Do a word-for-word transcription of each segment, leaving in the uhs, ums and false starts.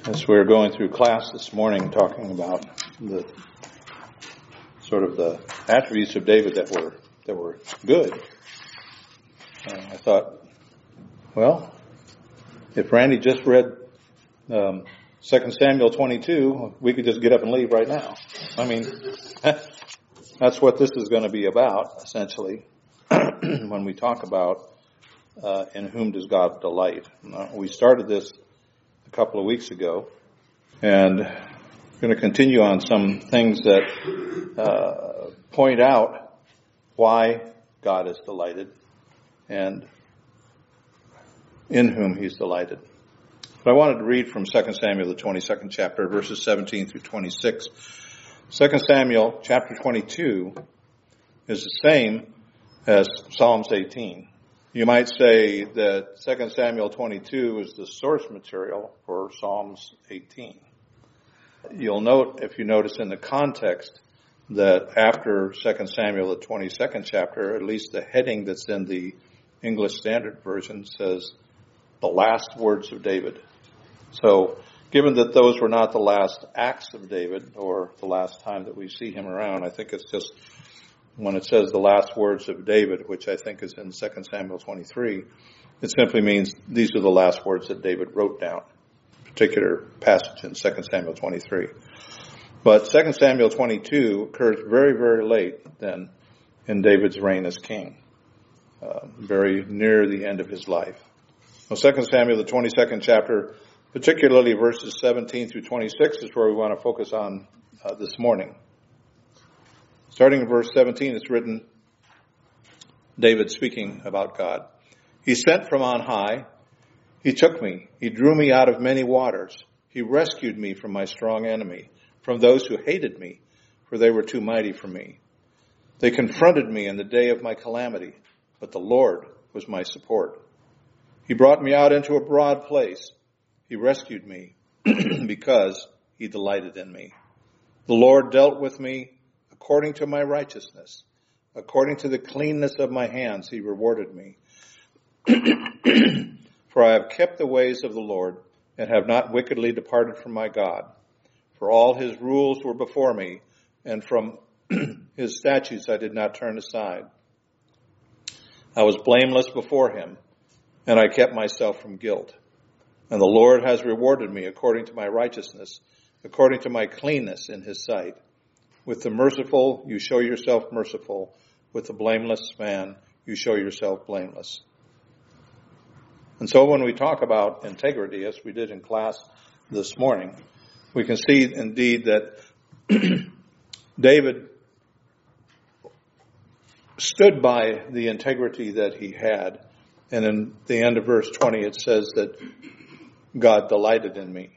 As we were going through class this morning talking about the sort of the attributes of David that were that were good, uh, I thought, well, if Randy just read um, Second Samuel twenty-two, we could just get up and leave right now. I mean, that's what this is going to be about, essentially, when we talk about uh, in whom does God delight. Uh, we started this a couple of weeks ago, and I'm going to continue on some things that uh, point out why God is delighted and in whom He's delighted. But I wanted to read from Second Samuel, the twenty-second chapter, verses seventeen through twenty-six. Second Samuel chapter twenty-two is the same as Psalms eighteen. You might say that Second Samuel twenty-two is the source material for Psalms eighteen. You'll note, if you notice in the context, that after Second Samuel, the twenty-second chapter, at least the heading that's in the English Standard Version says, the last words of David. So, given that those were not the last acts of David, or the last time that we see him around, I think it's just, when it says the last words of David, which I think is in Second Samuel twenty-three, it simply means these are the last words that David wrote down. A particular passage in Second Samuel twenty-three. But Second Samuel twenty-two occurs very, very late then in David's reign as king. Uh, very near the end of his life. Well, Second Samuel, the twenty-second chapter, particularly verses seventeen through twenty-six, is where we want to focus on uh, this morning. Starting in verse seventeen, it's written, David speaking about God. He sent from on high. He took me. He drew me out of many waters. He rescued me from my strong enemy, from those who hated me, for they were too mighty for me. They confronted me in the day of my calamity, but the Lord was my support. He brought me out into a broad place. He rescued me because He delighted in me. The Lord dealt with me according to my righteousness. According to the cleanness of my hands, He rewarded me. For I have kept the ways of the Lord and have not wickedly departed from my God. For all His rules were before me, and from His statutes I did not turn aside. I was blameless before Him, and I kept myself from guilt. And the Lord has rewarded me according to my righteousness, according to my cleanness in His sight. With the merciful, you show yourself merciful. With the blameless man, you show yourself blameless. And so when we talk about integrity, as we did in class this morning, we can see indeed that David stood by the integrity that he had. And in the end of verse twenty, it says that God delighted in me.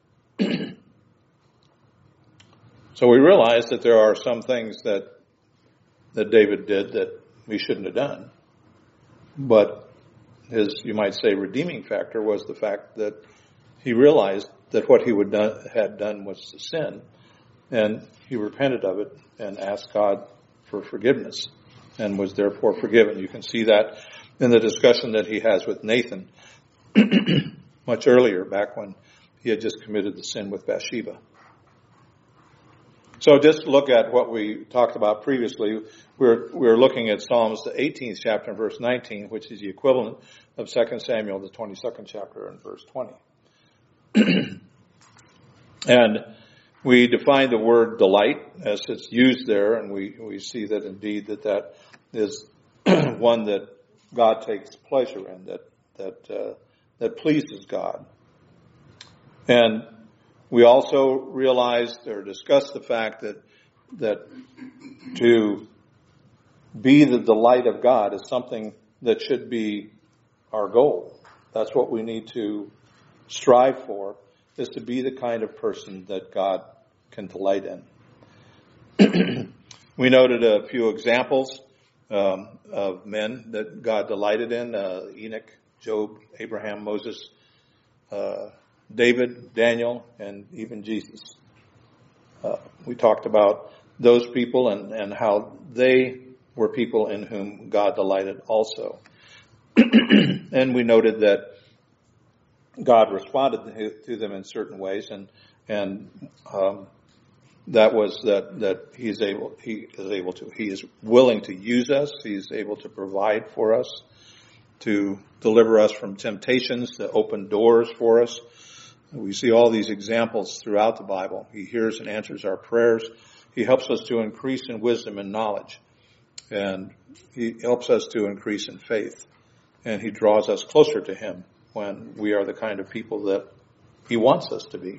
So we realize that there are some things that that David did that we shouldn't have done. But his, you might say, redeeming factor was the fact that he realized that what he would done, had done was a sin, and he repented of it and asked God for forgiveness and was therefore forgiven. You can see that in the discussion that he has with Nathan much earlier, back when he had just committed the sin with Bathsheba. So just look at what we talked about previously. We're, we're looking at Psalms, the eighteenth chapter, verse nineteen, which is the equivalent of Second Samuel, the twenty-second chapter, and verse twenty. And we define the word delight as it's used there, and we, we see that indeed that that is one that God takes pleasure in, that that uh, that pleases God. And we also realized or discussed the fact that that to be the delight of God is something that should be our goal. That's what we need to strive for, is to be the kind of person that God can delight in. We noted a few examples um, of men that God delighted in, uh, Enoch, Job, Abraham, Moses, uh, David, Daniel, and even Jesus. Uh, we talked about those people and, and how they were people in whom God delighted also. And we noted that God responded to them in certain ways, and and um, that was that that He's able He is able to He is willing to use us. He's able to provide for us, to deliver us from temptations, to open doors for us. We see all these examples throughout the Bible. He hears and answers our prayers. He helps us to increase in wisdom and knowledge, and He helps us to increase in faith, and He draws us closer to Him when we are the kind of people that He wants us to be.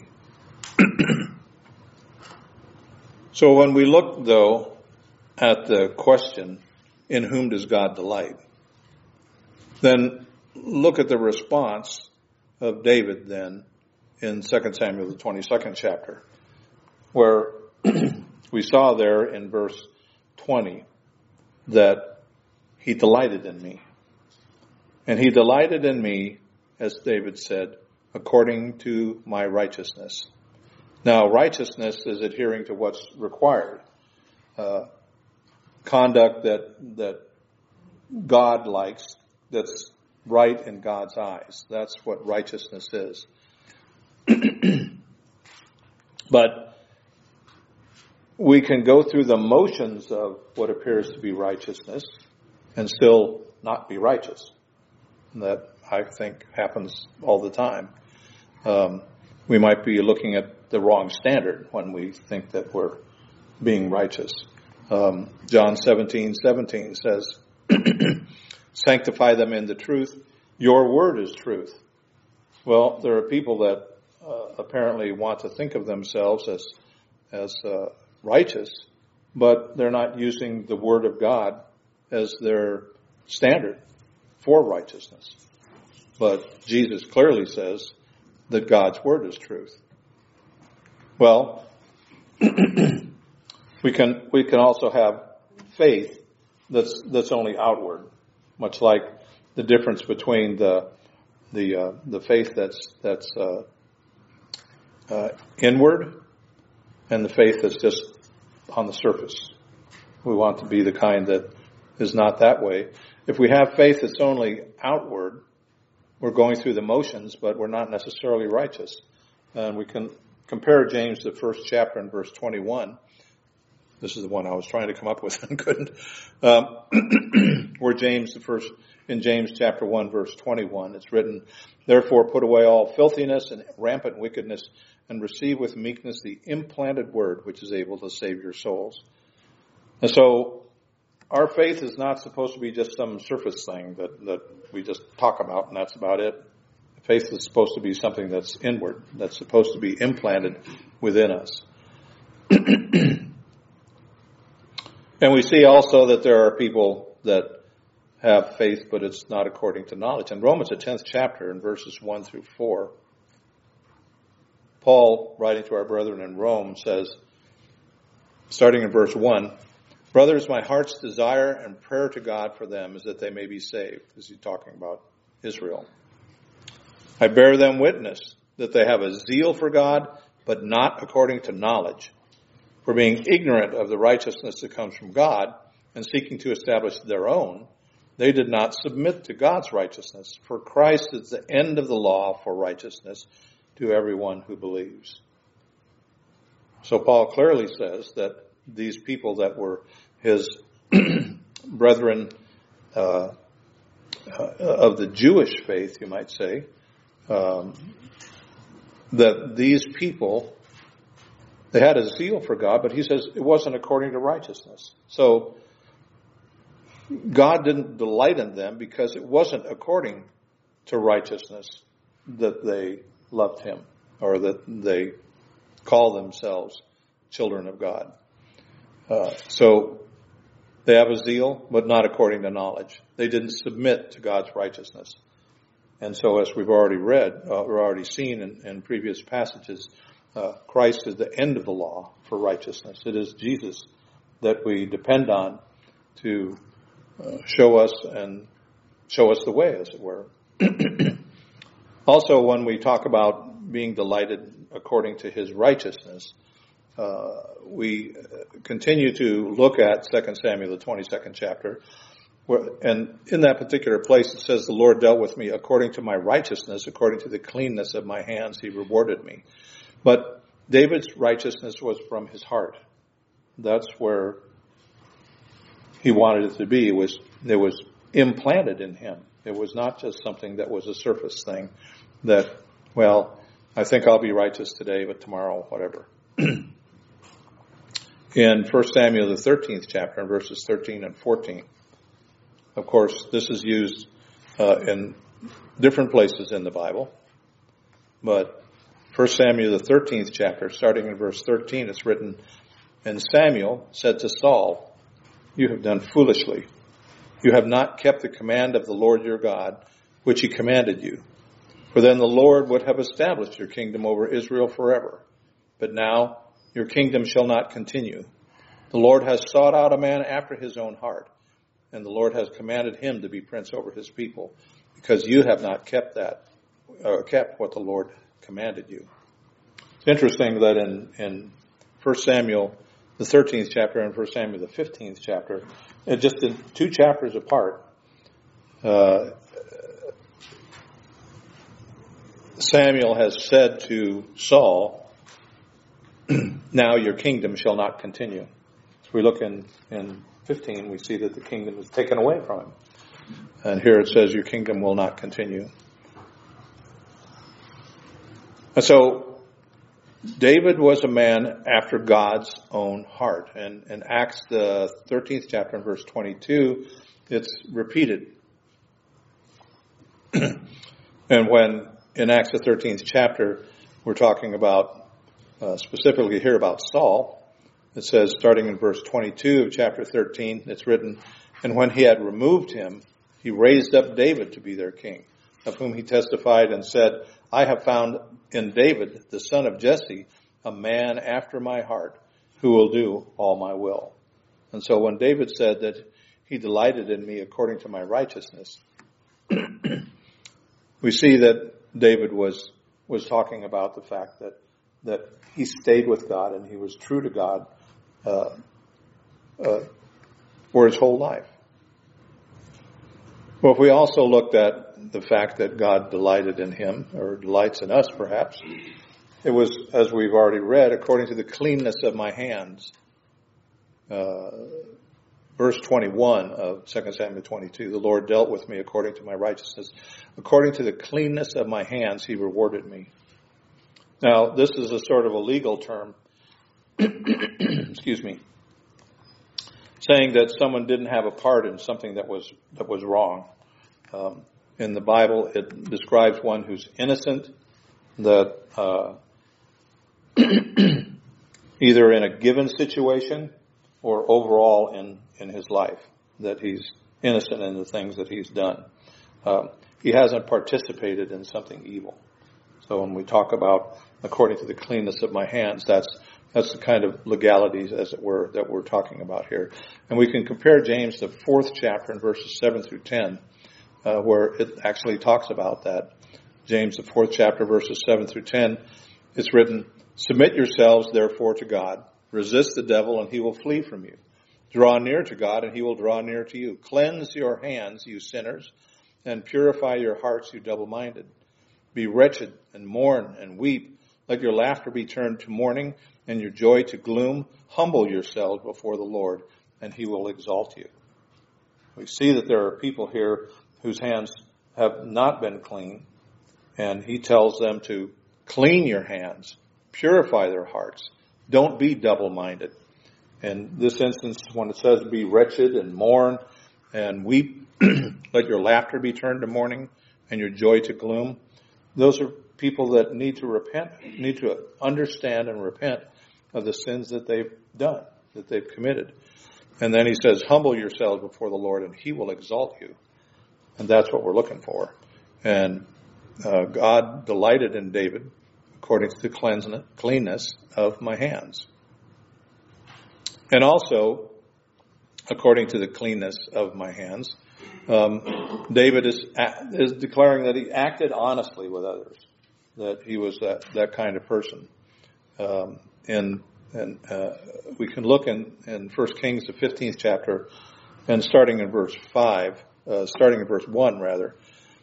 So when we look, though, at the question, in whom does God delight? Then look at the response of David then in Second Samuel, the twenty-second chapter, where we saw there in verse twenty that He delighted in me. And He delighted in me, as David said, according to my righteousness. Now, righteousness is adhering to what's required. Uh, conduct that that God likes, that's right in God's eyes. That's what righteousness is. But we can go through the motions of what appears to be righteousness and still not be righteous. That, I think, happens all the time. Um, we might be looking at the wrong standard when we think that we're being righteous. Um, John seventeen seventeen says, sanctify them in the truth. Your word is truth. Well, there are people that uh, apparently want to think of themselves as as uh, righteous, but they're not using the word of God as their standard for righteousness. But Jesus clearly says that God's word is truth. Well, we can we can also have faith that's that's only outward, much like the difference between the the uh, the faith that's that's uh, uh, inward and the faith that's just on the surface. We want to be the kind that is not that way. If we have faith that's only outward, we're going through the motions, but we're not necessarily righteous. And we can compare James, the first chapter, in verse twenty-one. This is the one I was trying to come up with and couldn't. Um, where James, the first, in James chapter one, verse twenty-one, it's written, therefore put away all filthiness and rampant wickedness, and receive with meekness the implanted word, which is able to save your souls. And so, our faith is not supposed to be just some surface thing that, that we just talk about and that's about it. Faith is supposed to be something that's inward, that's supposed to be implanted within us. And we see also that there are people that have faith, but it's not according to knowledge. In Romans, the tenth chapter, in verses one through four, Paul, writing to our brethren in Rome, says, starting in verse one, brothers, my heart's desire and prayer to God for them is that they may be saved. This is talking about Israel. I bear them witness that they have a zeal for God, but not according to knowledge. For being ignorant of the righteousness that comes from God and seeking to establish their own, they did not submit to God's righteousness. For Christ is the end of the law for righteousness to everyone who believes. So Paul clearly says that these people that were his brethren uh, uh, of the Jewish faith, you might say, um, that these people, they had a zeal for God, but he says it wasn't according to righteousness. So God didn't delight in them because it wasn't according to righteousness that they loved him or that they call themselves children of God. Uh, so they have a zeal, but not according to knowledge. They didn't submit to God's righteousness. And so as we've already read, uh, or already seen in, in previous passages, uh, Christ is the end of the law for righteousness. It is Jesus that we depend on to uh, show us and show us the way, as it were. Also, when we talk about being delighted according to his righteousness, uh, we continue to look at Second Samuel, the twenty-second chapter, And in that particular place, it says, the Lord dealt with me according to my righteousness, according to the cleanness of my hands, he rewarded me. But David's righteousness was from his heart. That's where he wanted it to be. It was, it was implanted in him. It was not just something that was a surface thing that, well, I think I'll be righteous today, but tomorrow, whatever. In First Samuel, the thirteenth chapter, in verses thirteen and fourteen, of course, this is used uh, in different places in the Bible. But First Samuel, the thirteenth chapter, starting in verse thirteen, it's written, and Samuel said to Saul, you have done foolishly. You have not kept the command of the Lord your God, which he commanded you. For then the Lord would have established your kingdom over Israel forever. But now your kingdom shall not continue. The Lord has sought out a man after his own heart, and the Lord has commanded him to be prince over his people, because you have not kept that, uh, kept what the Lord commanded you. It's interesting that in, in First Samuel, the thirteenth chapter, and First Samuel, the fifteenth chapter, and just in two chapters apart, uh, Samuel has said to Saul, now your kingdom shall not continue. As we look in, in fifteen, we see that the kingdom is taken away from him. And here it says your kingdom will not continue. And so David was a man after God's own heart. And in Acts, the thirteenth chapter, and verse twenty-two, it's repeated. And when in Acts, the thirteenth chapter, we're talking about, uh, specifically here about Saul, it says, starting in verse twenty-two of chapter thirteen, it's written, and when he had removed him, he raised up David to be their king, of whom he testified and said, I have found in David, the son of Jesse, a man after my heart, who will do all my will. And so when David said that he delighted in me according to my righteousness, we see that David was, was talking about the fact that, that he stayed with God and he was true to God, uh, uh, for his whole life. Well, if we also looked at the fact that God delighted in him, or delights in us perhaps, it was, as we've already read, according to the cleanness of my hands. Uh, verse twenty-one of Second Samuel twenty-two, the Lord dealt with me according to my righteousness. According to the cleanness of my hands, he rewarded me. Now, this is a sort of a legal term, excuse me, saying that someone didn't have a part in something that was, that was wrong. Um, in the Bible, it describes one who's innocent, that, uh, either in a given situation or overall in, in his life, that he's innocent in the things that he's done. Um, he hasn't participated in something evil. So when we talk about according to the cleanness of my hands, that's that's the kind of legalities, as it were, that we're talking about here. And we can compare James, the fourth chapter, in verses seven through ten, uh, where it actually talks about that. James, the fourth chapter, verses seven through ten, it's written, submit yourselves, therefore, to God. Resist the devil, and he will flee from you. Draw near to God, and he will draw near to you. Cleanse your hands, you sinners, and purify your hearts, you double-minded. Be wretched, and mourn, and weep. Let your laughter be turned to mourning, and your joy to gloom. Humble yourselves before the Lord, and he will exalt you. We see that there are people here whose hands have not been clean, and he tells them to clean your hands, purify their hearts. Don't be double-minded. In this instance, when it says be wretched and mourn and weep, let your laughter be turned to mourning and your joy to gloom. Those are people that need to repent, need to understand and repent of the sins that they've done, that they've committed. And then he says, humble yourselves before the Lord and he will exalt you. And that's what we're looking for. And uh, God delighted in David according to the cleanness of my hands. And also, according to the cleanness of my hands, um, David is is declaring that he acted honestly with others, that he was that, that kind of person. Um, and and uh, we can look in, in First Kings, the fifteenth chapter, And starting in verse five, uh, starting in verse one rather,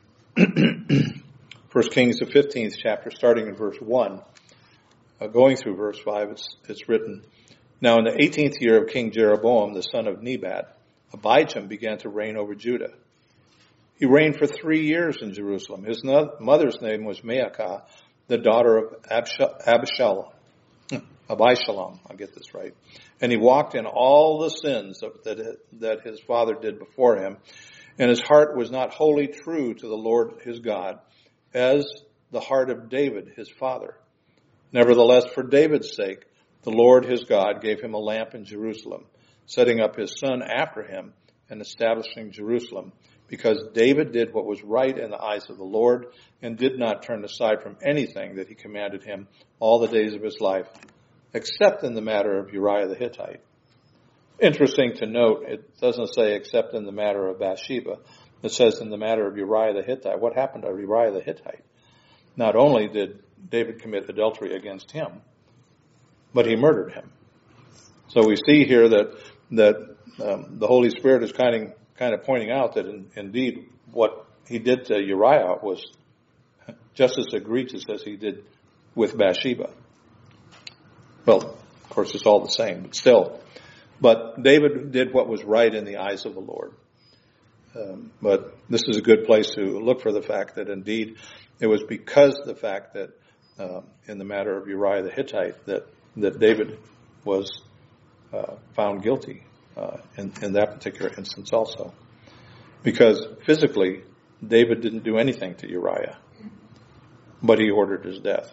First Kings, the fifteenth chapter, starting in verse one, uh, going through verse five, it's, it's written, "Now in the eighteenth year of King Jeroboam, the son of Nebat, Abijam began to reign over Judah. He reigned for three years in Jerusalem. His no- mother's name was Maacah, the daughter of Absh- Abishalom. Abishalom, I'll get this right. And he walked in all the sins of, that, that his father did before him, and his heart was not wholly true to the Lord his God, as the heart of David his father. Nevertheless, for David's sake, the Lord his God gave him a lamp in Jerusalem, setting up his son after him and establishing Jerusalem, because David did what was right in the eyes of the Lord and did not turn aside from anything that he commanded him all the days of his life, except in the matter of Uriah the Hittite." Interesting to note, it doesn't say except in the matter of Bathsheba. It says in the matter of Uriah the Hittite. What happened to Uriah the Hittite? Not only did David commit adultery against him, but he murdered him. So we see here that that um, the Holy Spirit is kind of kind of pointing out that in, indeed what he did to Uriah was just as egregious as he did with Bathsheba. Well, of course, it's all the same, but still. But David did what was right in the eyes of the Lord. Um, but this is a good place to look for the fact that indeed it was because of the fact that um, in the matter of Uriah the Hittite that, that David was uh, found guilty uh, in, in that particular instance also. Because physically, David didn't do anything to Uriah, but he ordered his death.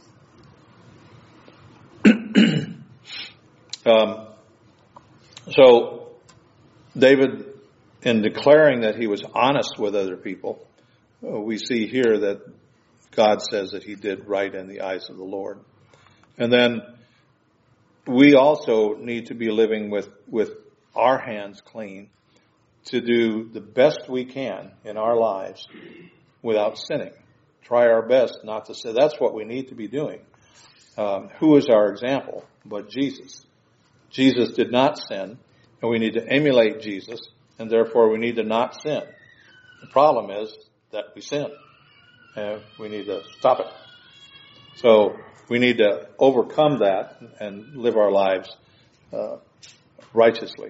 um, so David, in declaring that he was honest with other people, uh, we see here that God says that he did right in the eyes of the Lord. And then we also need to be living with, with our hands clean to do the best we can in our lives without sinning. Try our best not to sin. That's what we need to be doing. Um, who is our example but Jesus? Jesus did not sin, and we need to emulate Jesus, and therefore we need to not sin. The problem is that we sin, and we need to stop it. So we need to overcome that and live our lives uh, righteously.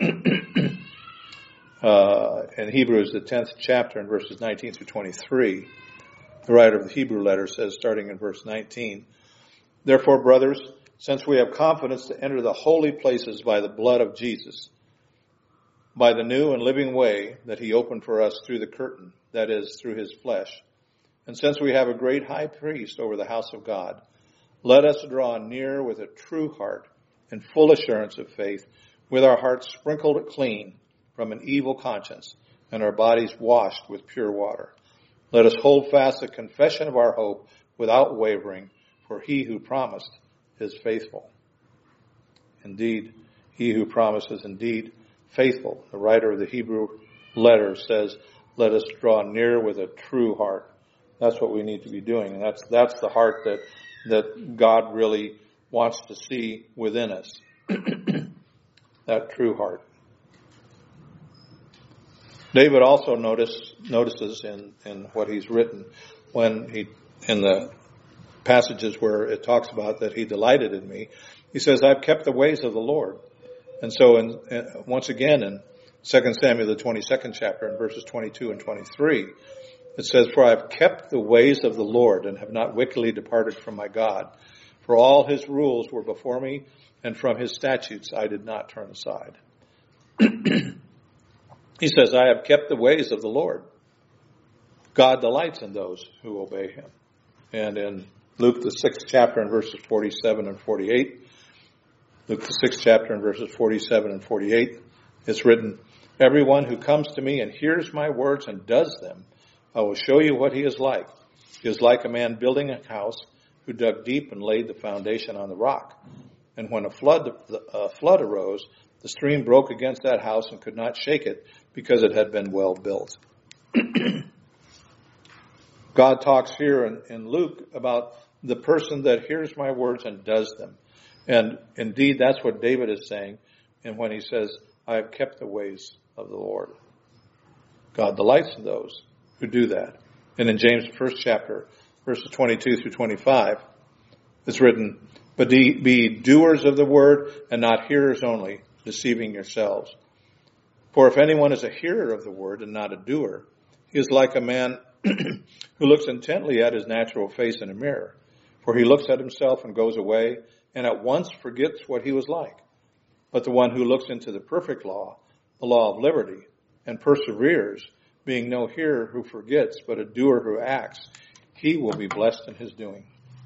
uh, in Hebrews, the tenth chapter, in verses nineteen through twenty-three, the writer of the Hebrew letter says, starting in verse nineteen, "Therefore, brothers, since we have confidence to enter the holy places by the blood of Jesus, by the new and living way that he opened for us through the curtain, that is, through his flesh, and since we have a great high priest over the house of God, let us draw near with a true heart and full assurance of faith, with our hearts sprinkled clean from an evil conscience and our bodies washed with pure water. Let us hold fast the confession of our hope without wavering, for he who promised is faithful." Indeed, he who promises indeed faithful. The writer of the Hebrew letter says, let us draw near with a true heart. That's what we need to be doing. And that's, that's the heart that, that God really wants to see within us. That true heart. David also notice, notices in, in what he's written when he, in the passages where it talks about that he delighted in me, he says, I've kept the ways of the Lord. And so in, in, once again in Second Samuel, the twenty-second chapter, in verses twenty-two and twenty-three, it says, "For I have kept the ways of the Lord and have not wickedly departed from my God. For all his rules were before me, and from his statutes I did not turn aside." He says, I have kept the ways of the Lord. God delights in those who obey him. And in Luke, the sixth chapter, in verses forty-seven and forty-eight, Luke, the sixth chapter, in verses forty-seven and forty-eight, it's written, "Everyone who comes to me and hears my words and does them, I will show you what he is like. He is like a man building a house who dug deep and laid the foundation on the rock. And when a flood, a flood arose, the stream broke against that house and could not shake it because it had been well built." God talks here in, in Luke about the person that hears my words and does them. And indeed, that's what David is saying. And when he says, I have kept the ways of the Lord. God delights in those who do that. And in James, the first chapter, verses twenty-two through twenty-five, it's written, but be doers of the word and not hearers only, deceiving yourselves. For if anyone is a hearer of the word and not a doer, he is like a man who looks intently at his natural face in a mirror. For he looks at himself and goes away and at once forgets what he was like. But the one who looks into the perfect law, the law of liberty, and perseveres, being no hearer who forgets, but a doer who acts, he will be blessed in his doing.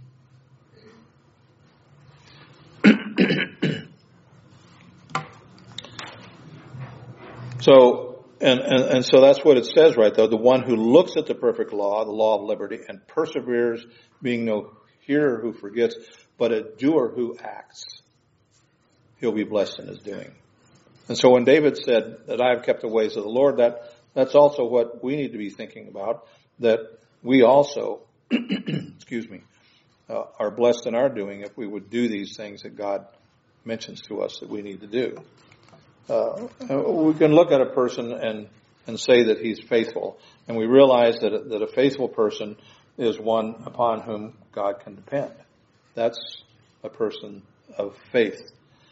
So, and, and, and so that's what it says right though. The one who looks at the perfect law, the law of liberty, and perseveres, being no hearer who forgets, but a doer who acts, he'll be blessed in his doing. And so when David said that I have kept the ways of the Lord, that that's also what we need to be thinking about, that we also, excuse me, uh, are blessed in our doing if we would do these things that God mentions to us that we need to do. Uh, we can look at a person and, and say that he's faithful, and we realize that a, that a faithful person is one upon whom God can depend. That's a person of faith.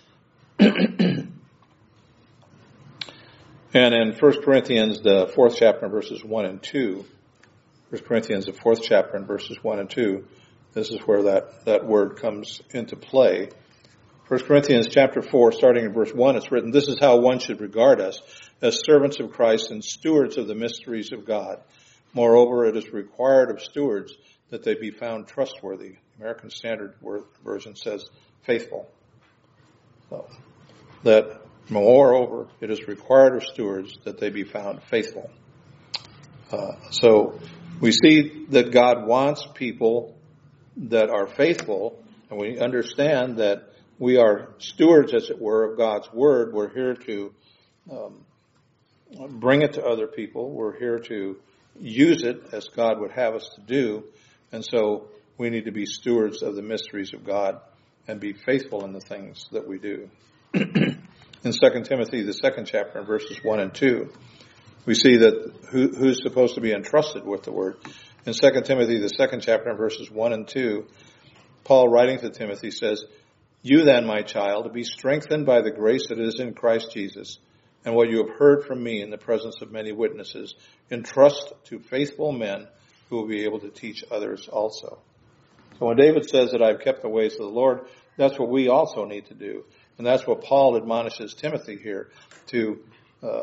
And in First Corinthians, the fourth chapter, verses one and two, First Corinthians, the fourth chapter, and verses one and two, this is where that, that word comes into play. First Corinthians chapter four, starting in verse one, it's written, this is how one should regard us, as servants of Christ and stewards of the mysteries of God. Moreover, it is required of stewards that they be found trustworthy. American Standard Version says faithful. So, that moreover, it is required of stewards that they be found faithful. Uh, so we see that God wants people that are faithful, and we understand that we are stewards, as it were, of God's word. We're here to um, bring it to other people. We're here to use it as God would have us to do. And so we need to be stewards of the mysteries of God and be faithful in the things that we do. In Second Timothy, the second chapter, in verses one and two, we see that who, who's supposed to be entrusted with the word. In Second Timothy, the second chapter, in verses one and two, Paul, writing to Timothy, says, you then, my child, be strengthened by the grace that is in Christ Jesus, and what you have heard from me in the presence of many witnesses, entrust to faithful men who will be able to teach others also. So when David says that I've kept the ways of the Lord, that's what we also need to do. And that's what Paul admonishes Timothy here, to uh,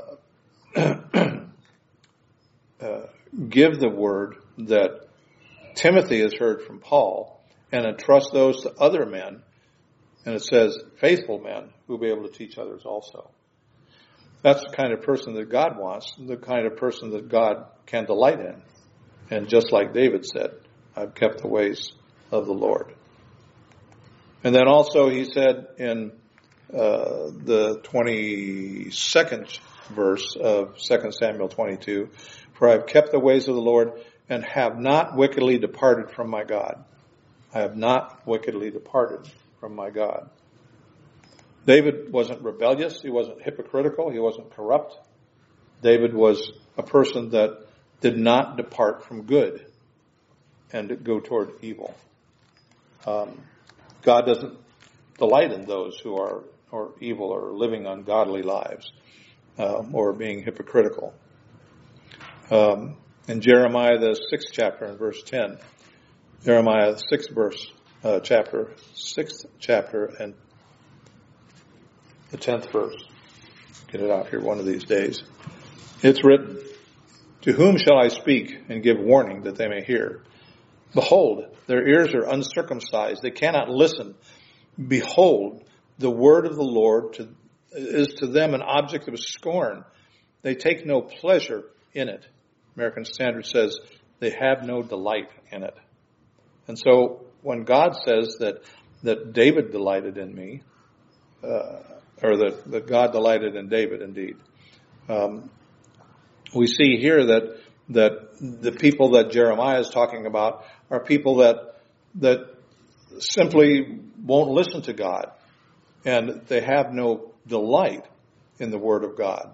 uh, give the word that Timothy has heard from Paul and entrust those to other men. And it says faithful men who will be able to teach others also. That's the kind of person that God wants, the kind of person that God can delight in. And just like David said, I've kept the ways of the Lord. And then also he said in uh, the twenty-second verse of Second Samuel twenty-two, for I have kept the ways of the Lord and have not wickedly departed from my God. I have not wickedly departed from my God. David wasn't rebellious. He wasn't hypocritical. He wasn't corrupt. David was a person that did not depart from good and go toward evil. Um, God doesn't delight in those who are or evil or living ungodly lives um, or being hypocritical. Um, in Jeremiah, the sixth chapter, in verse ten, Jeremiah, the sixth verse, uh, chapter, sixth chapter, and the tenth verse. Get it out here one of these days. It's written, to whom shall I speak and give warning that they may hear? Behold, their ears are uncircumcised. They cannot listen. Behold, the word of the Lord to, is to them an object of scorn. They take no pleasure in it. American Standard says they have no delight in it. And so when God says that, that David delighted in me, uh, or that, that God delighted in David indeed, um, we see here that that the people that Jeremiah is talking about are people that that simply won't listen to God, and they have no delight in the Word of God.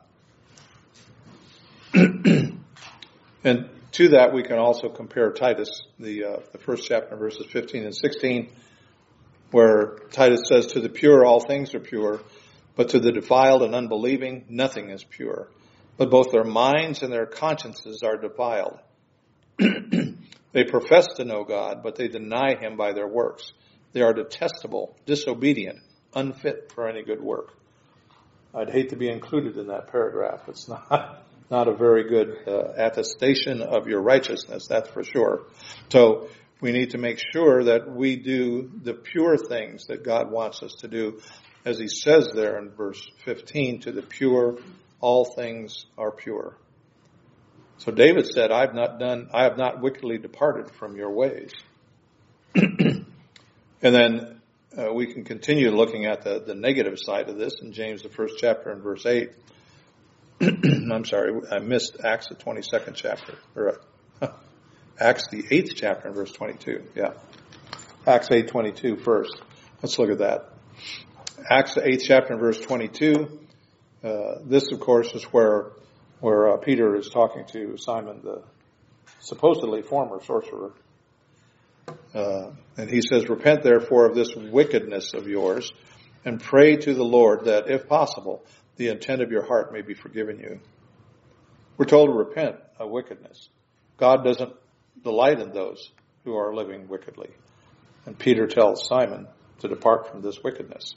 And to that, we can also compare Titus, the uh, the first chapter, verses fifteen and sixteen, where Titus says, "To the pure all things are pure, but to the defiled and unbelieving nothing is pure. But both their minds and their consciences are defiled. They profess to know God, but they deny him by their works. They are detestable, disobedient, unfit for any good work." I'd hate to be included in that paragraph. It's not not a very good uh, attestation of your righteousness, that's for sure. So we need to make sure that we do the pure things that God wants us to do. As he says there in verse fifteen, "To the pure, all things are pure." So David said, "I've not done, I have not wickedly departed from your ways." And then uh, we can continue looking at the, the negative side of this in James, the first chapter and verse eight. I'm sorry, I missed Acts, the twenty-second chapter, or uh, Acts, the eighth chapter and verse twenty-two. Yeah. Acts eight twenty-two first. Let's look at that. Acts, the eighth chapter and verse twenty-two. Uh, this, of course, is where where uh, Peter is talking to Simon, the supposedly former sorcerer. Uh, and he says, "Repent therefore of this wickedness of yours, and pray to the Lord that, if possible, the intent of your heart may be forgiven you." We're told to repent of wickedness. God doesn't delight in those who are living wickedly. And Peter tells Simon to depart from this wickedness.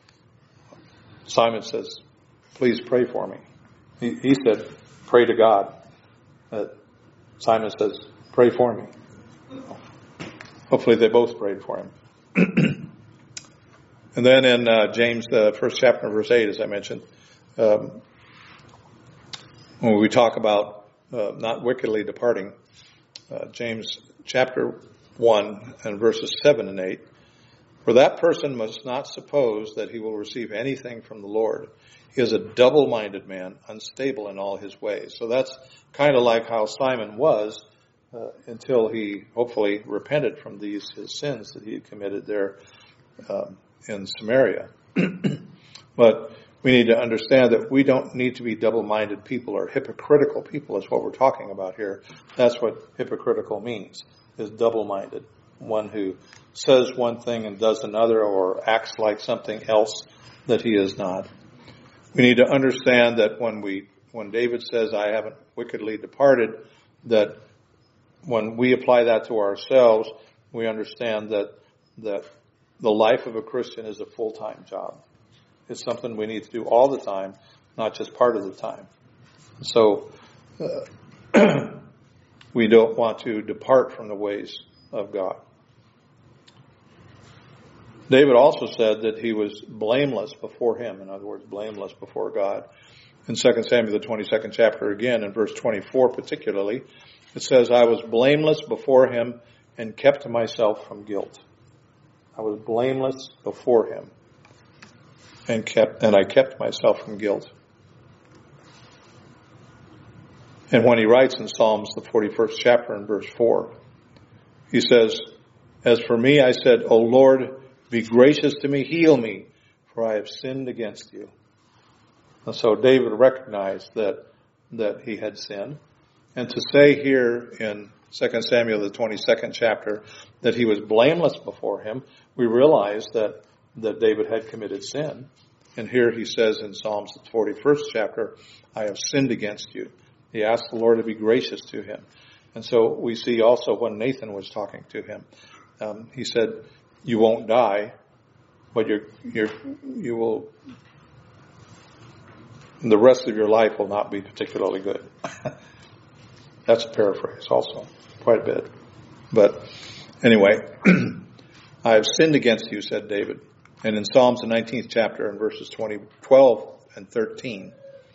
Simon says, "Please pray for me." He, he said, "Pray to God." Uh, Simon says, "Pray for me." Hopefully they both prayed for him. And then in uh, James, the first chapter, verse eight, as I mentioned, um, when we talk about uh, not wickedly departing, uh, James chapter one and verses seven and eight, "For that person must not suppose that he will receive anything from the Lord. He is a double-minded man, unstable in all his ways." So that's kind of like how Simon was uh, until he hopefully repented from these his sins that he had committed there um, in Samaria. But we need to understand that we don't need to be double-minded people or hypocritical people is what we're talking about here. That's what hypocritical means, is double-minded. One who says one thing and does another, or acts like something else that he is not. We need to understand that when we, when David says, "I haven't wickedly departed," that when we apply that to ourselves, we understand that, that the life of a Christian is a full-time job. It's something we need to do all the time, not just part of the time. So, uh, we don't want to depart from the ways of God. David also said that he was blameless before him. In other words, blameless before God. In Second Samuel, the twenty-second chapter, again, in verse twenty-four particularly, it says, "I was blameless before him and kept myself from guilt." I was blameless before him and kept, and I kept myself from guilt. And when he writes in Psalms, the forty-first chapter and verse four, he says, "As for me, I said, O Lord, be gracious to me, heal me, for I have sinned against you." And so David recognized that that he had sinned. And to say here in Second Samuel, the twenty-second chapter, that he was blameless before him, we realize that, that David had committed sin. And here he says in Psalms, the forty-first chapter, "I have sinned against you." He asked the Lord to be gracious to him. And so we see also when Nathan was talking to him, um, he said, "You won't die, but you're, you're, you will, the rest of your life will not be particularly good." That's a paraphrase also, quite a bit. But anyway, "I have sinned against you," said David. And in Psalms, the nineteenth chapter, and verses twenty, twelve and thirteen,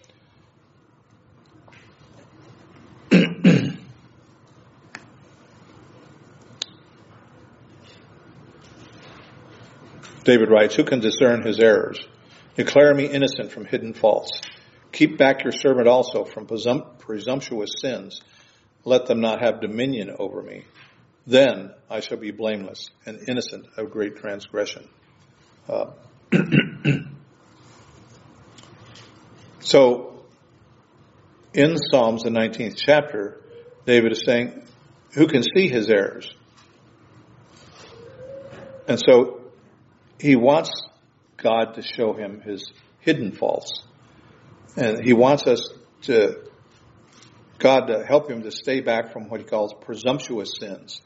David writes, "Who can discern his errors? Declare me innocent from hidden faults. Keep back your servant also from presum- presumptuous sins. Let them not have dominion over me. Then I shall be blameless and innocent of great transgression." Uh, So, in Psalms, the nineteenth chapter, David is saying, who can see his errors? And so, he wants God to show him his hidden faults. And he wants us to, God to help him to stay back from what he calls presumptuous sins.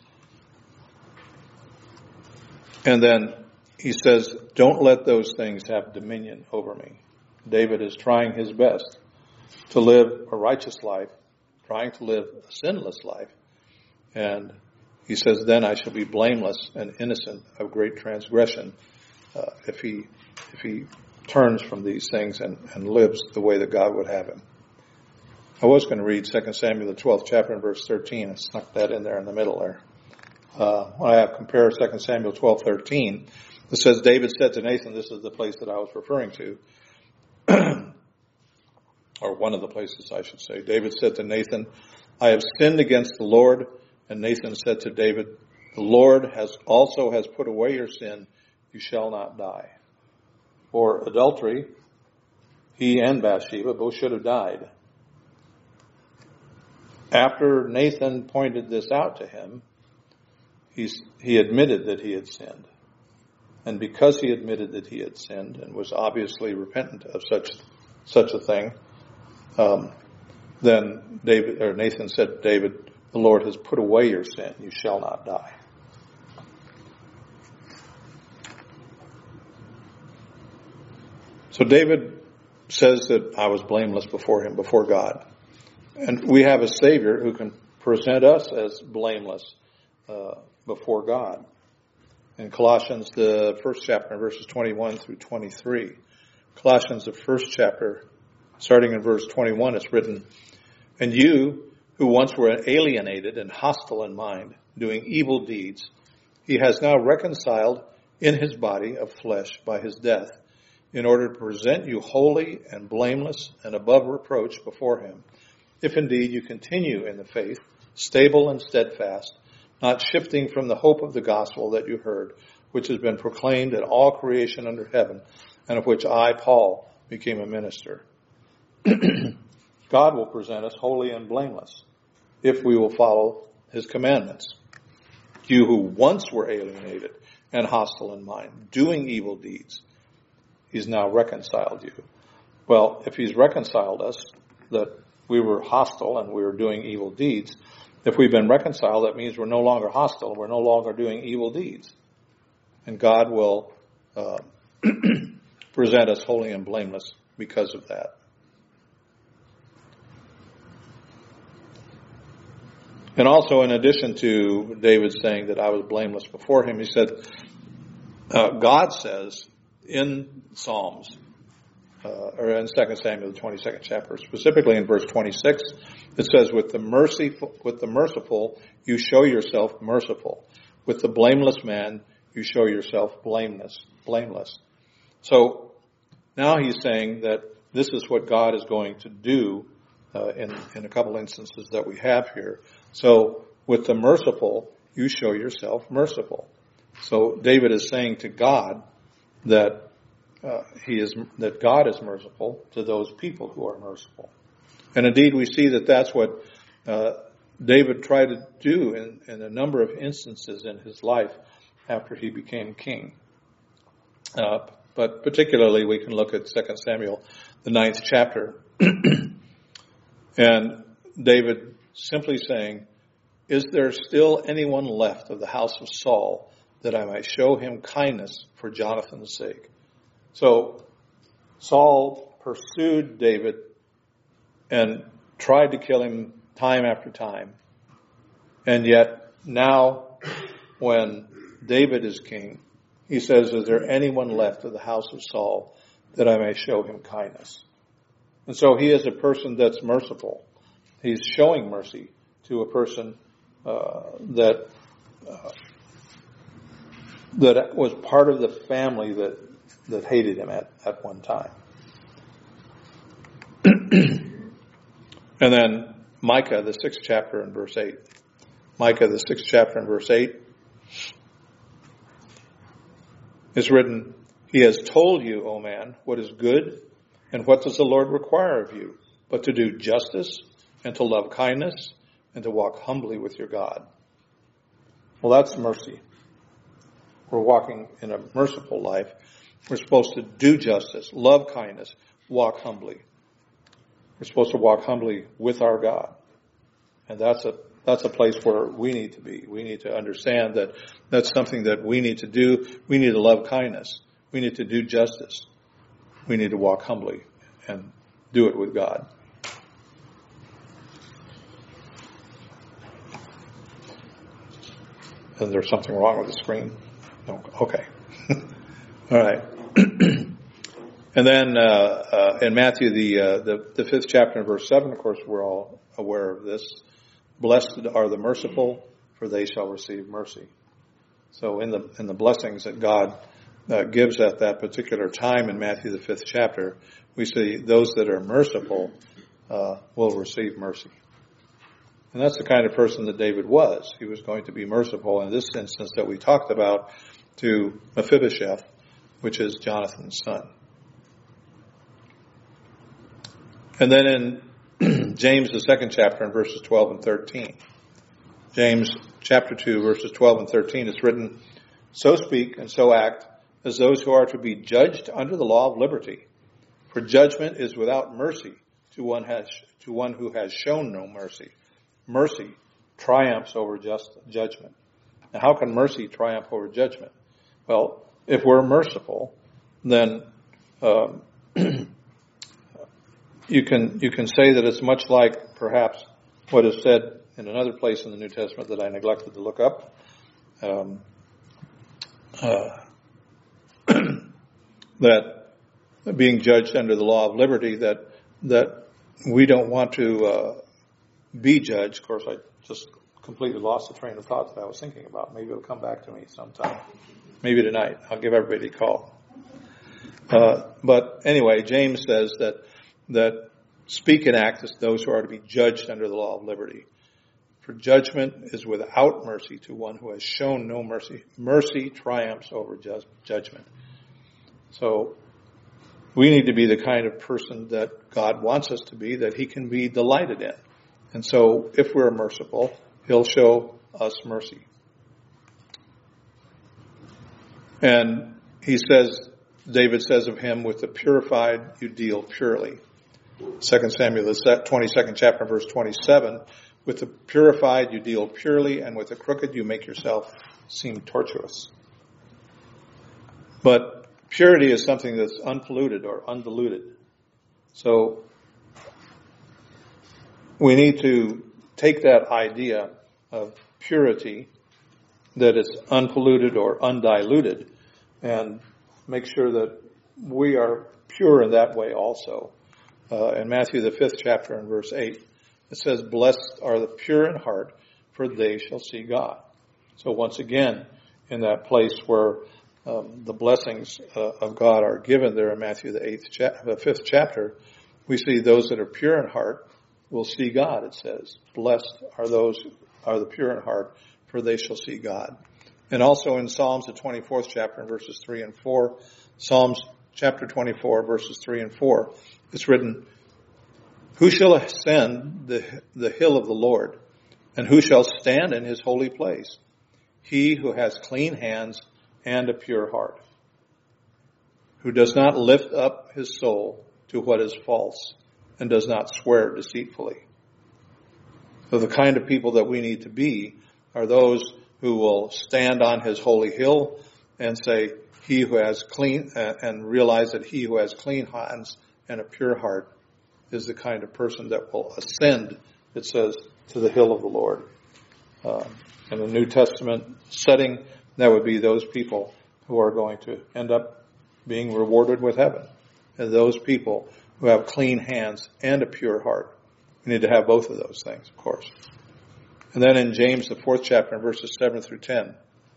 And then he says, don't let those things have dominion over me. David is trying his best to live a righteous life, trying to live a sinless life. And he says, then I shall be blameless and innocent of great transgression uh, if he if he turns from these things and, and lives the way that God would have him. I was going to read Second Samuel, the twelfth chapter and verse thirteen. I snuck that in there in the middle there. Uh, when I have compared Second Samuel twelve thirteen, it says, David said to Nathan, this is the place that I was referring to, or one of the places I should say. David said to Nathan, I have sinned against the Lord. And Nathan said to David, the Lord has also has put away your sin. You shall not die. For adultery, he and Bathsheba both should have died. After Nathan pointed this out to him, he's, he admitted that he had sinned. And because he admitted that he had sinned and was obviously repentant of such such a thing, um, then David or Nathan said to David, the Lord has put away your sin. You shall not die. So David says that I was blameless before him, before God. And we have a Savior who can present us as blameless uh, before God. In Colossians, the first chapter, verses twenty-one through twenty-three. Colossians, the first chapter, starting in verse twenty-one, it's written, and you, who once were alienated and hostile in mind, doing evil deeds, he has now reconciled in his body of flesh by his death, in order to present you holy and blameless and above reproach before him, if indeed you continue in the faith, stable and steadfast, not shifting from the hope of the gospel that you heard, which has been proclaimed in all creation under heaven, and of which I, Paul, became a minister. God will present us holy and blameless if we will follow his commandments. You who once were alienated and hostile in mind, doing evil deeds, he's now reconciled you. Well, if he's reconciled us, that we were hostile and we were doing evil deeds, if we've been reconciled, that means we're no longer hostile, we're no longer doing evil deeds. And God will uh, present us holy and blameless because of that. And also, in addition to David saying that I was blameless before him, he said, uh, God says in Psalms, uh, or in Second Samuel, the twenty-second chapter, specifically in verse twenty-six, it says, with the merciful, with the merciful, you show yourself merciful. With the blameless man, you show yourself blameless, blameless. So now he's saying that this is what God is going to do uh, in, in a couple instances that we have here. So with the merciful, you show yourself merciful. So David is saying to God that uh, he is that God is merciful to those people who are merciful. And indeed, we see that that's what uh, David tried to do in, in a number of instances in his life after he became king. Uh, but particularly, we can look at Second Samuel, the ninth chapter, and David simply saying, is there still anyone left of the house of Saul that I might show him kindness for Jonathan's sake? So Saul pursued David and tried to kill him time after time. And yet now when David is king, he says, is there anyone left of the house of Saul that I may show him kindness? And so he is a person that's merciful. He's showing mercy to a person uh, that uh, that was part of the family that, that hated him at, at one time. And then Micah, the sixth chapter and verse eight. Micah, the sixth chapter and verse eight. It's written, he has told you, O man, what is good, And what does the Lord require of you? But to do justice and to love kindness and to walk humbly with your God. Well, that's mercy. We're walking in a merciful life. We're supposed to do justice, love kindness, walk humbly. We're supposed to walk humbly with our God. And that's a that's a place where we need to be. We need to understand that that's something that we need to do. We need to love kindness. We need to do justice. We need to walk humbly and do it with God. Is there something wrong with the screen? No. Okay. All right. And then uh, uh, in Matthew, the, uh, the the fifth chapter and verse seven, of course, we're all aware of this. Blessed are the merciful, for they shall receive mercy. So in the in the blessings that God uh, gives at that particular time in Matthew, the fifth chapter, we see those that are merciful uh, will receive mercy. And that's the kind of person that David was. He was going to be merciful in this instance that we talked about to Mephibosheth, which is Jonathan's son. And then in James, the second chapter, in verses twelve and thirteen, James chapter two, verses twelve and thirteen, it's written, "So speak and so act as those who are to be judged under the law of liberty. For judgment is without mercy to one has to one who has shown no mercy. Mercy triumphs over just judgment." Now, how can mercy triumph over judgment? Well, if we're merciful, then um, you can you can say that it's much like perhaps what is said in another place in the New Testament that I neglected to look up. Um, uh, that being judged under the law of liberty, that that we don't want to uh, be judged. Of course, I just completely lost the train of thought that I was thinking about. Maybe it'll come back to me sometime. Maybe tonight. I'll give everybody a call. Uh, but anyway, James says that that speak and act as those who are to be judged under the law of liberty. For judgment is without mercy to one who has shown no mercy. Mercy triumphs over ju- judgment. So we need to be the kind of person that God wants us to be, that he can be delighted in. And so if we're merciful, he'll show us mercy. And he says, David says of him, with the purified you deal purely. Second Samuel, the twenty-second chapter, verse twenty-seven, with the purified you deal purely, and with the crooked you make yourself seem tortuous. But purity is something that's unpolluted or undiluted. So we need to take that idea of purity, that it's unpolluted or undiluted, and make sure that we are pure in that way also. Uh, in Matthew, the fifth chapter and verse eight, it says, "Blessed are the pure in heart, for they shall see God." So once again, in that place where um, the blessings uh, of God are given there in Matthew, the eighth, cha- the fifth chapter, we see those that are pure in heart will see God. It says, "Blessed are those who are the pure in heart, for they shall see God." And also in Psalms, the twenty-fourth chapter, verses three and four, Psalms chapter twenty-four, verses three and four, it's written, "Who shall ascend the, the hill of the Lord, and who shall stand in his holy place? He who has clean hands and a pure heart, who does not lift up his soul to what is false, and does not swear deceitfully." So the kind of people that we need to be are those who will stand on his holy hill and say, he who has clean, uh, and realize that he who has clean hands and a pure heart is the kind of person that will ascend, it says, to the hill of the Lord. Uh, in the New Testament setting, that would be those people who are going to end up being rewarded with heaven. And those people who have clean hands and a pure heart. We need to have both of those things, of course. And then in James, the fourth chapter, in verses seven through ten,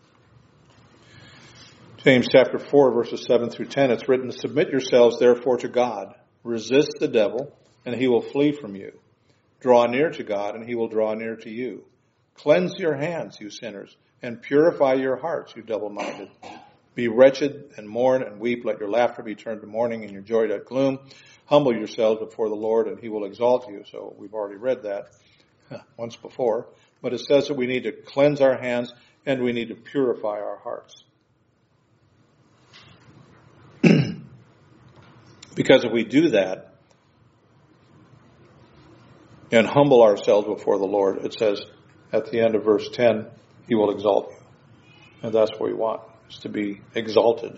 James chapter four, verses seven through ten, it's written, "Submit yourselves therefore to God. Resist the devil, and he will flee from you. Draw near to God, and he will draw near to you. Cleanse your hands, you sinners, and purify your hearts, you double-minded. Be wretched and mourn and weep. Let your laughter be turned to mourning and your joy to gloom. humble yourselves before the Lord and he will exalt you. So we've already read that once before. But it says that we need to cleanse our hands and we need to purify our hearts. Because if we do that and humble ourselves before the Lord, it says at the end of verse ten, he will exalt you. And that's what we want, is to be exalted.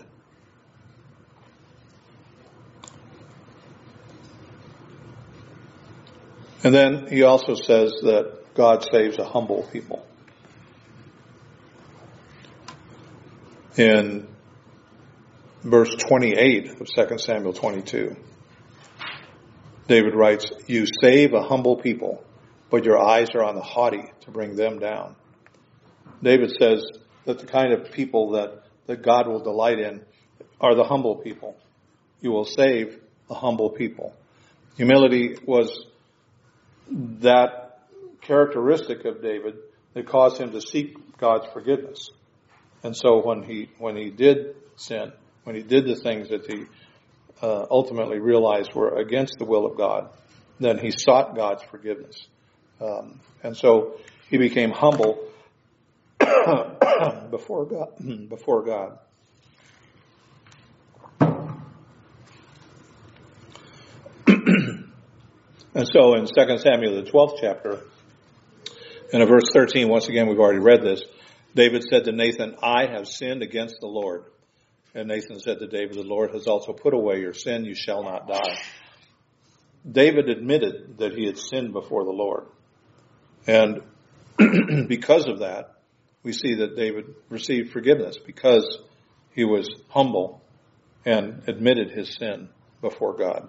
And then he also says that God saves a humble people. In verse twenty-eight of Second Samuel twenty-two, David writes, "You save a humble people, but your eyes are on the haughty to bring them down." David says that the kind of people that, that God will delight in are the humble people. You will save a humble people. Humility was that characteristic of David that caused him to seek God's forgiveness. And so when he when he did sin, when he did the things that he uh, ultimately realized were against the will of God, then he sought God's forgiveness. Um, and so he became humble before God. Before God. And so in Second Samuel, the twelfth chapter, and in verse thirteen, once again, we've already read this, David said to Nathan, "I have sinned against the Lord." And Nathan said to David, "The Lord has also put away your sin. You shall not die." David admitted that he had sinned before the Lord. And because of that, we see that David received forgiveness because he was humble and admitted his sin before God.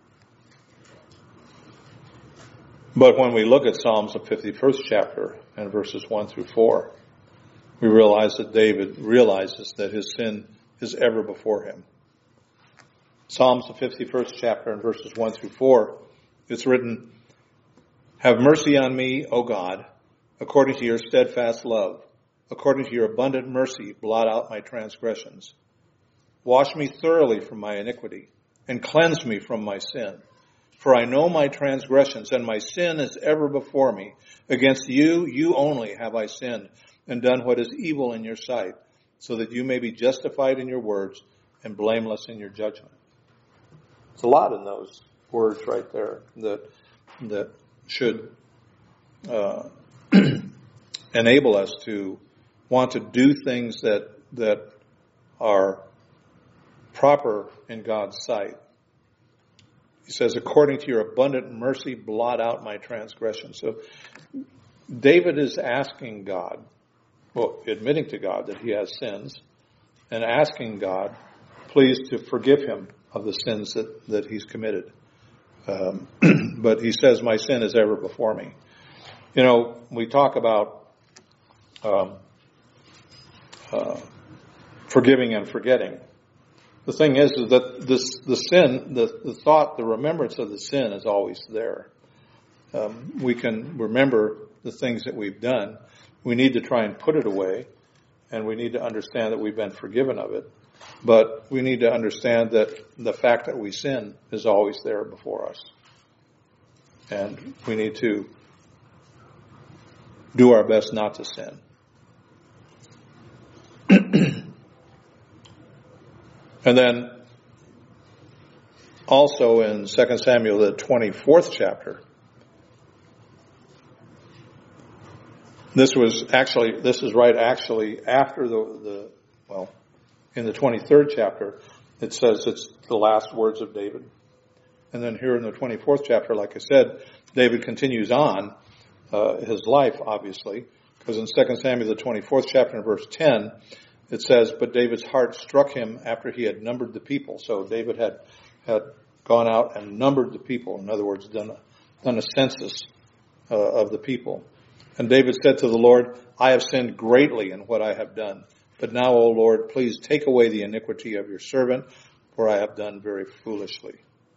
But when we look at Psalms, the fifty-first chapter, and verses one through four, we realize that David realizes that his sin is ever before him. Psalms, the fifty-first chapter, and verses one through four, it's written, "Have mercy on me, O God, according to your steadfast love. According to your abundant mercy, blot out my transgressions. Wash me thoroughly from my iniquity, and cleanse me from my sin. For I know my transgressions, and my sin is ever before me. Against you, you only have I sinned, and done what is evil in your sight, so that you may be justified in your words, and blameless in your judgment." It's a lot in those words right there that that should uh, enable us to want to do things that that are proper in God's sight. He says, "According to your abundant mercy, blot out my transgression." So David is asking God, well, admitting to God that he has sins, and asking God, please, to forgive him of the sins that, that he's committed. Um, but he says, "My sin is ever before me." You know, we talk about um, uh, forgiving and forgetting. The thing is, is that this, the sin, the, the thought, the remembrance of the sin is always there. Um, we can remember the things that we've done. We need to try and put it away, and we need to understand that we've been forgiven of it. But we need to understand that the fact that we sin is always there before us. And we need to do our best not to sin. And then also in Second Samuel, the twenty-fourth chapter, this was actually, this is right actually after the, the well, in the twenty-third chapter, it says it's the last words of David. And then here in the twenty-fourth chapter, like I said, David continues on uh, his life, obviously, because in Second Samuel, the twenty-fourth chapter, and verse ten, it says, "But David's heart struck him after he had numbered the people." So David had had gone out and numbered the people. In other words, done a, done a census uh, of the people. And David said to the Lord, "I have sinned greatly in what I have done. But now, O Lord, please take away the iniquity of your servant, for I have done very foolishly."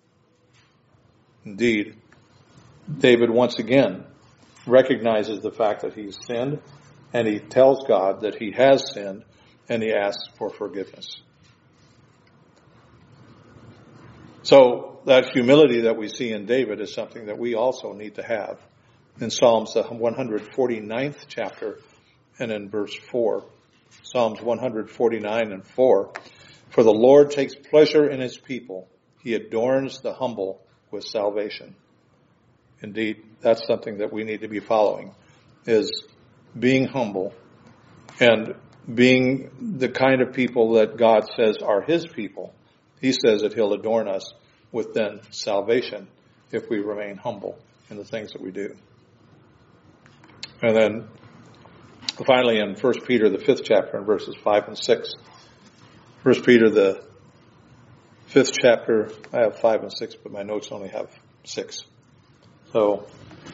Indeed, David once again recognizes the fact that he's sinned, and he tells God that he has sinned, and he asks for forgiveness. So that humility that we see in David is something that we also need to have. In Psalms, the one hundred forty-ninth chapter, and in verse four. Psalms one forty-nine and four. For the Lord takes pleasure in his people. He adorns the humble with salvation. Indeed, that's something that we need to be following, is being humble and being the kind of people that God says are his people. He says that he'll adorn us with then salvation if we remain humble in the things that we do. And then finally in First Peter, the fifth chapter, in verses five and six. First Peter, the fifth chapter, I have five and six, but my notes only have six. So,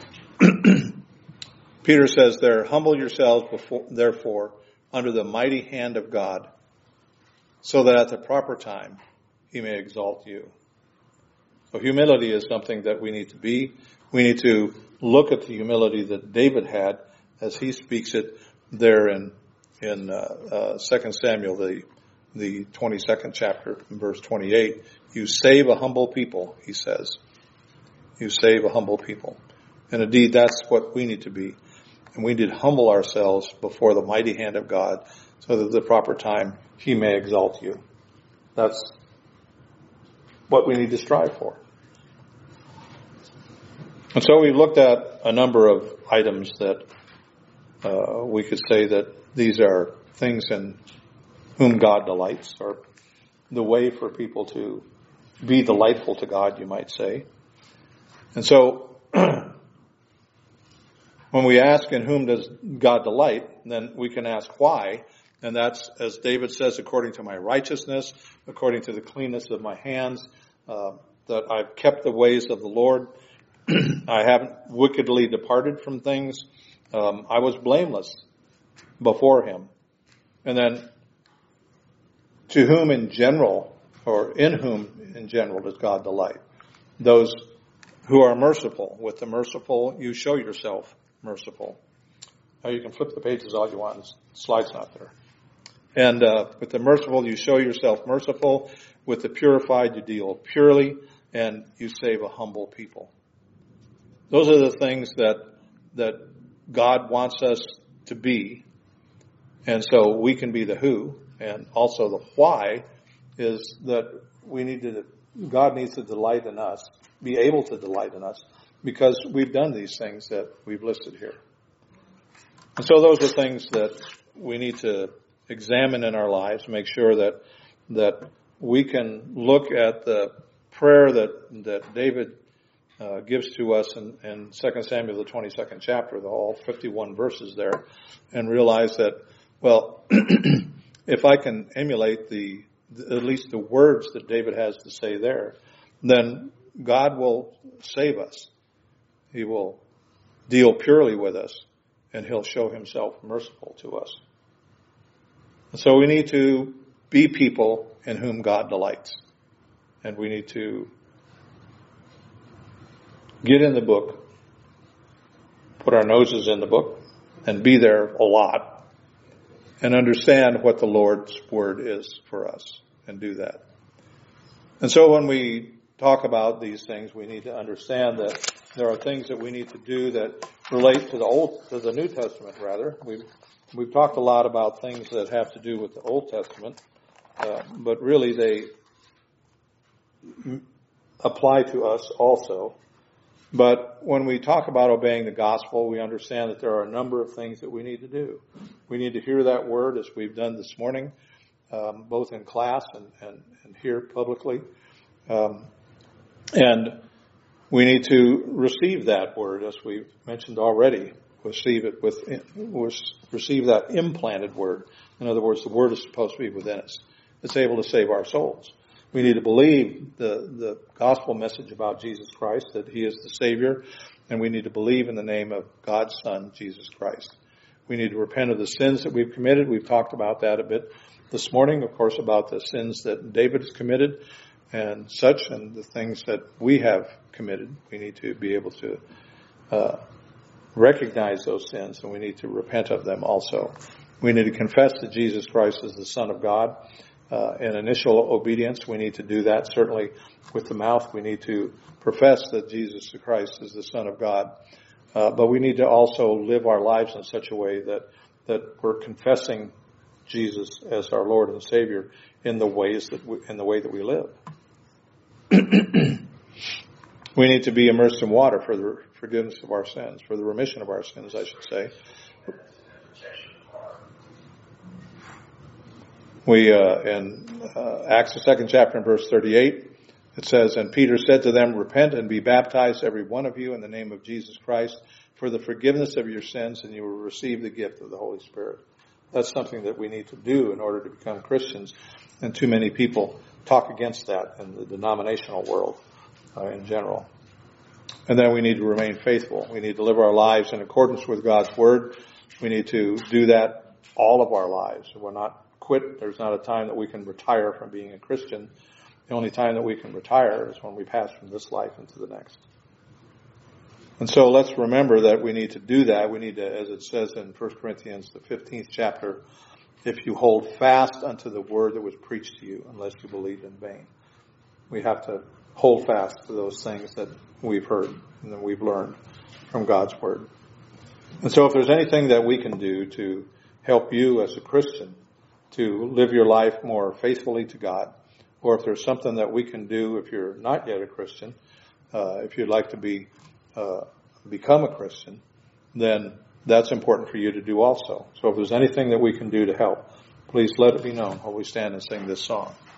Peter says there, humble yourselves before, therefore, under the mighty hand of God, so that at the proper time he may exalt you. So humility is something that we need to be. We need to look at the humility that David had as he speaks it there in in uh, uh, Second Samuel, the the twenty-second chapter, in verse twenty-eight. You save a humble people, he says. You save a humble people. And indeed, that's what we need to be. And we need to humble ourselves before the mighty hand of God so that at the proper time he may exalt you. That's what we need to strive for. And so we've looked at a number of items that uh, we could say that these are things in whom God delights, or the way for people to be delightful to God, you might say. And so when we ask in whom does God delight, then we can ask why. And that's, as David says, according to my righteousness, according to the cleanness of my hands, uh, that I've kept the ways of the Lord. I haven't wickedly departed from things. Um, I was blameless before him. And then, to whom in general, or in whom in general does God delight? Those who are merciful. With the merciful, you show yourself merciful. Now you can flip the pages all you want. The slide's not there. And uh, with the merciful, you show yourself merciful. With the purified, you deal purely, and you save a humble people. Those are the things that that God wants us to be. And so we can be the who, and also the why is that we need to, God needs to delight in us, be able to delight in us, because we've done these things that we've listed here. And so those are things that we need to examine in our lives, make sure that that we can look at the prayer that that David uh, gives to us in, in Second Samuel, the twenty-second chapter, the all fifty-one verses there, and realize that, well, if I can emulate the, the at least the words that David has to say there, then God will save us. He will deal purely with us, and he'll show himself merciful to us. And so we need to be people in whom God delights. And we need to get in the book, put our noses in the book, and be there a lot, and understand what the Lord's word is for us, and do that. And so when we talk about these things, we need to understand that there are things that we need to do that relate to the Old, to the New Testament rather. We've, we've talked a lot about things that have to do with the Old Testament, uh, but really they apply to us also. But when we talk about obeying the gospel, we understand that there are a number of things that we need to do. We need to hear that word as we've done this morning, um, both in class and, and, and here publicly. Um, and we need to receive that word, as we've mentioned already. Receive it with, receive that implanted word. In other words, the word is supposed to be within us. It's able to save our souls. We need to believe the, the gospel message about Jesus Christ, that he is the Savior, and we need to believe in the name of God's Son, Jesus Christ. We need to repent of the sins that we've committed. We've talked about that a bit this morning, of course, about the sins that David has committed and such, and the things that we have committed. We need to be able to uh, recognize those sins, and we need to repent of them also. We need to confess that Jesus Christ is the Son of God, uh, in initial obedience. We need to do that. Certainly with the mouth, we need to profess that Jesus Christ is the Son of God. Uh, but we need to also live our lives in such a way that, that we're confessing Jesus as our Lord and Savior in the ways that we, in the way that we live. We need to be immersed in water for the forgiveness of our sins, for the remission of our sins, I should say. We, uh, in uh, Acts, the second chapter, in verse thirty-eight, it says, "And Peter said to them, Repent and be baptized, every one of you, in the name of Jesus Christ, for the forgiveness of your sins, and you will receive the gift of the Holy Spirit." That's something that we need to do in order to become Christians. And too many people talk against that in the denominational world uh, in general. And then we need to remain faithful. We need to live our lives in accordance with God's Word. We need to do that all of our lives. We're not quit. There's not a time that we can retire from being a Christian. The only time that we can retire is when we pass from this life into the next. And so let's remember that we need to do that. We need to, as it says in First Corinthians, the fifteenth chapter, if you hold fast unto the word that was preached to you, unless you believed in vain. We have to hold fast to those things that we've heard and that we've learned from God's word. And so if there's anything that we can do to help you as a Christian to live your life more faithfully to God, or if there's something that we can do if you're not yet a Christian, uh, if you'd like to be uh, become a Christian, then that's important for you to do also. So if there's anything that we can do to help, please let it be known while we stand and sing this song.